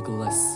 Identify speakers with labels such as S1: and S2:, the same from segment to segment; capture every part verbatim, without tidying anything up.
S1: Legolas.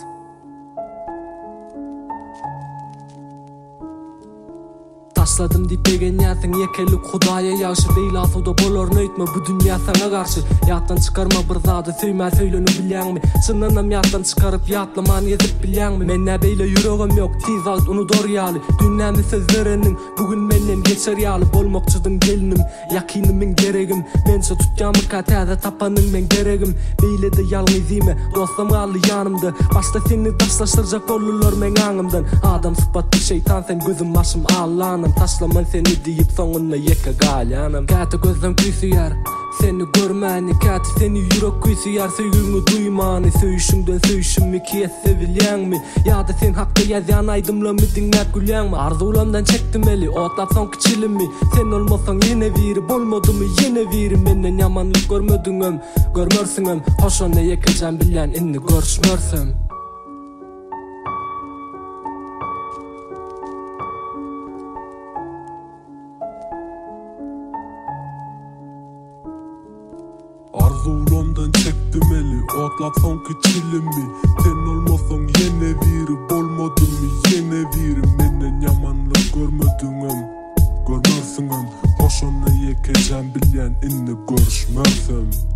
S1: Taşladım dipegen ýatyň ýekelik Hudaýa ýagşy beýle atuda bolar nöýtme bu dünýä sana garşy. Ýatdan çykarma bir zady söýmä söýlenip bilýärmi? Çyndanam ýatdan çykaryp ýatlaman ýetip bilýärmi? Men näbeýle ýüregim ýok, tiz alt unudur ýaly. Dünýämi sözleriniň bugün menden geçer ýaly bolmokçydym gelinim. Ýakynymyň geregim, mençe tutýamy katäze tapanyň men geregim. Beýle de ýalňyzymy, dostum galy ýanymda. Başda seni taşlaşdyrjak bolurlar men aňymdan. Adam sypatly şeytan sen gözüm başym Allah'ım. Taşlaman seni diýip soňuna ýeke galyanam. Käte gözüm küýsüýär, seni görmäni, käte seni ýürek küýsüýär, söýgüňi duýmany, söýüşiňden söýüşimi kiýet sevilýärmi? Ýa-da sen hakda ýazýan aýdymlamy diňläp gülýärmi? Arzulamdan çekdim eli, otlap soň kiçilimi. Sen olmasaň ýene biri, bolmadymy ýene biri. Menden ýamanlyk görmediňem, görmörsiňem. Hoşuna ýekejem bilýän inni görüşmörsem.
S2: Arzulamdan çekdim eli, otlap soň kiçilimi. Sen olmasaň ýene biri, bolmadymy ýene biri. Menden ýamanlyk görmediňem, görmörsiňem. Hoşuna ýekejem bilýän inni görüşmörsem.